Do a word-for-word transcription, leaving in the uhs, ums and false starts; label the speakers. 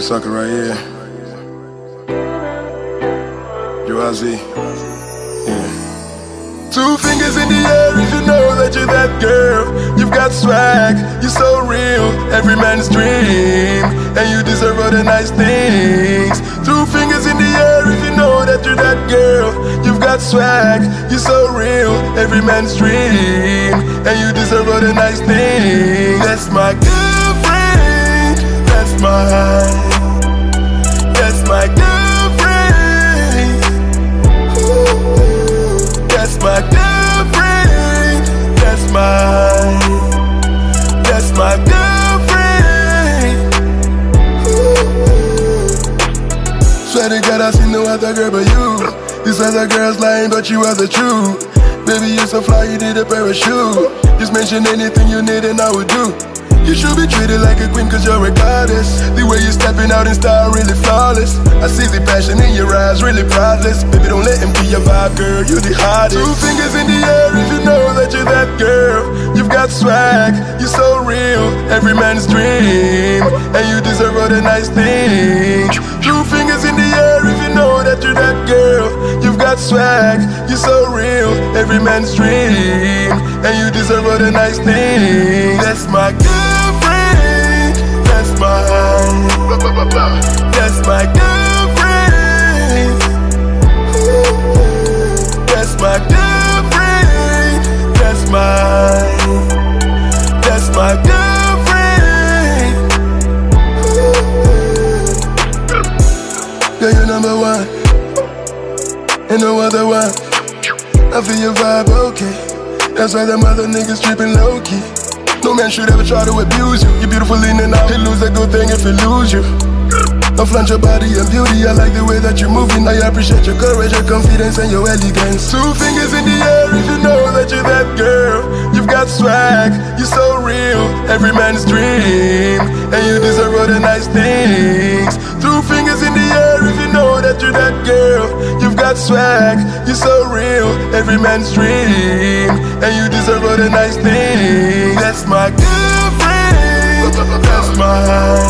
Speaker 1: sucker right here. Joazzy. Yeah. Two fingers in the air if you know that you're that girl. You've got swag, you're so real, every man's dream, and you deserve all the nice things. Two fingers in the air if you know that you're that girl. You've got swag, you're so real, every man's dream, and you deserve all the nice things. That's my girlfriend, that's mine, that's my girlfriend. Ooh, that's my girlfriend, that's mine, that's my girlfriend. Ooh. Swear to God I see no other girl but you. These other girls lying but you are the truth. Baby you're so fly you need a parachute. Just mention anything you need and I would do. You should be treated like a queen cause you're a goddess. The way you're stepping out in style really flawless. I see the passion in your eyes, really priceless. Baby don't let him be your vibe, girl, you're the hottest. Two fingers in the air if you know that you're that girl. You've got swag, you're so real, every man's dream, and you deserve all the nice things. Two fingers in the air if you know that you're that girl. You've got swag, you're so real, every man's dream, and you deserve all the nice things. That's my girlfriend, that's mine, that's my girlfriend. Ooh, that's my girlfriend, that's mine, that's my girlfriend. Ooh. Girl, you're number one, and no other one. I feel your vibe, okay. That's why them other niggas tripping low-key. No man should ever try to abuse you. You're beautiful in and out, he'll lose a good thing if he lose you. I flaunt your body and beauty, I like the way that you're moving. I appreciate your courage, your confidence and your elegance. Two fingers in the air if you know that you're that girl. You've got swag, you're so real, every man's dream, and you deserve all the nice things. Two fingers in the air if you know that you're that girl. You've got swag, you're so real, every man's dream, and you deserve all the nice things. That's my girlfriend, that's mine,